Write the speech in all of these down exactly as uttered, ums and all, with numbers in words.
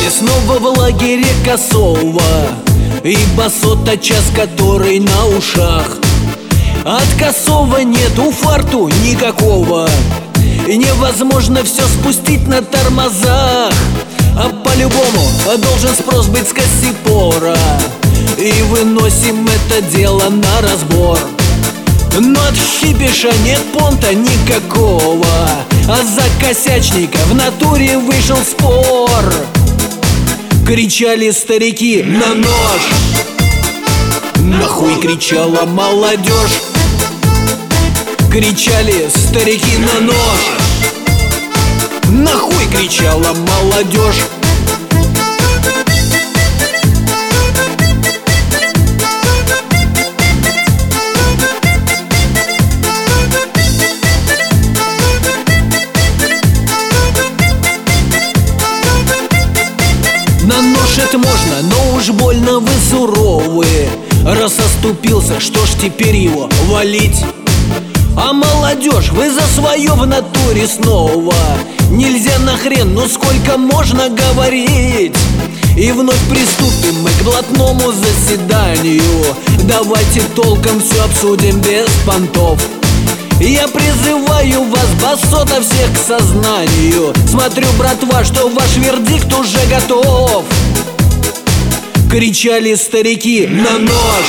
Мы снова в лагере Косово, ибо сотый час, который на ушах. От Косова нету фарту никакого, и невозможно все спустить на тормозах. А по-любому должен спрос быть с Кассипора, и выносим это дело на разбор. Но от Хибиша нет понта никакого, а за косячника в натуре вышел спор. Кричали старики на нож, нахуй кричала молодежь. Кричали старики на нож, нахуй кричала молодежь. На нож это можно, но уж больно вы суровые. Раз оступился, что ж теперь его валить? А молодежь, вы за свое в натуре снова. Нельзя нахрен, ну сколько можно говорить? И вновь приступим мы к блатному заседанию. Давайте толком все обсудим без понтов. Я призываю вас, басота, всех к сознанию. Смотрю, братва, что ваш вердикт уже готов. Кричали старики на нож,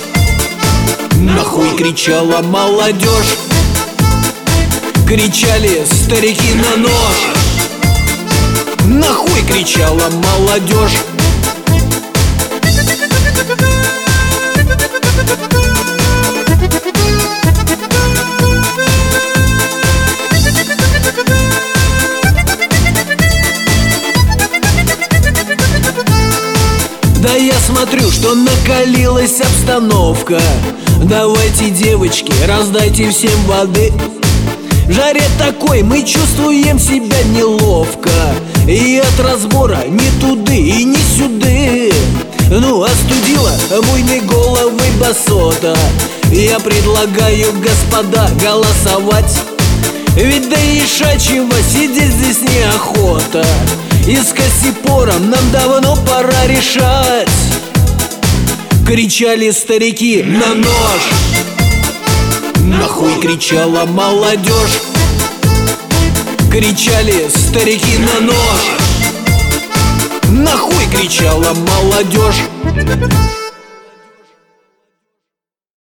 нахуй кричала молодежь. Кричали старики на нож, нахуй кричала молодежь. Да я смотрю, что накалилась обстановка. Давайте, девочки, раздайте всем воды. В жаре такой мы чувствуем себя неловко, и от разбора ни туды и ни сюды. Ну, остудила буйной головы басота. Я предлагаю, господа, голосовать. Ведь до ишачьего сидеть здесь неохота, и с Кассипором нам давно пора решать. Кричали старики на нож, нахуй кричала молодежь. Кричали старики на нож, нахуй кричала молодежь.